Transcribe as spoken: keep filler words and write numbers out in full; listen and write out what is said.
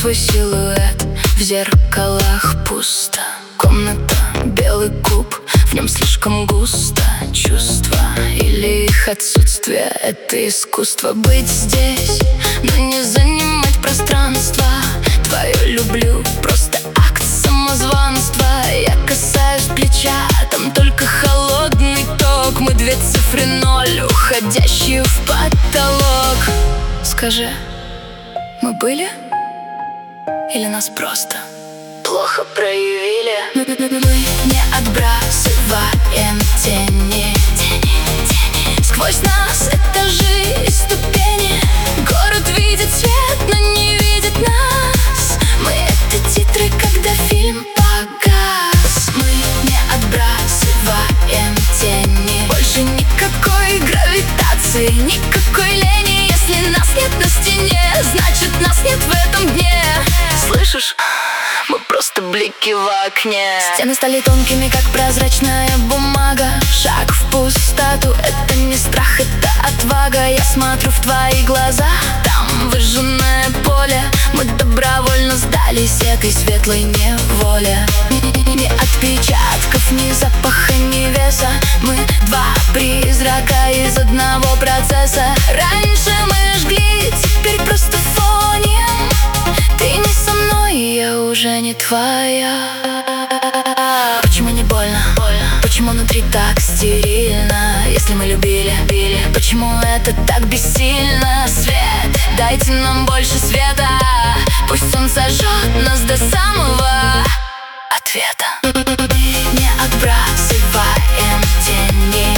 твой силуэт в зеркалах пусто. Комната, белый куб, в нем слишком густо. Чувства или их отсутствие — это искусство. Быть здесь, но не занимать пространство. Твое люблю — просто акт самозванства. Я касаюсь плеча, там только холодный ток. Мы две цифры ноль, уходящие в потолок. Скажи, мы были? Или нас просто плохо проявили? Мы не отбрасываем тени. Сквозь нас этажи и ступени. Город видит свет, но не видит нас. Мы — это титры, когда фильм погас. Мы не отбрасываем тени. Больше никакой гравитации, никакой лени. Если нас нет на стене, значит нас нет в этом дне. Слышишь? Мы просто блики в окне. Стены стали тонкими, как прозрачная бумага. Шаг в пустоту — это не страх, это отвага. Я смотрю в твои глаза, там выжженное поле. Мы добровольно сдались этой светлой неволе. Ни отпечатков, ни запаха, ни веса. Мы два призрака из одного процесса. Раньше мы жгли, теперь просто фоним. Ты не со мной, я уже не твоя. Почему не больно? больно? Почему внутри так стерильно? Если мы любили, били, почему это так бессильно? Свет, дайте нам больше света. Пусть он сожжет нас до самого ответа. Не отбрасываем тени.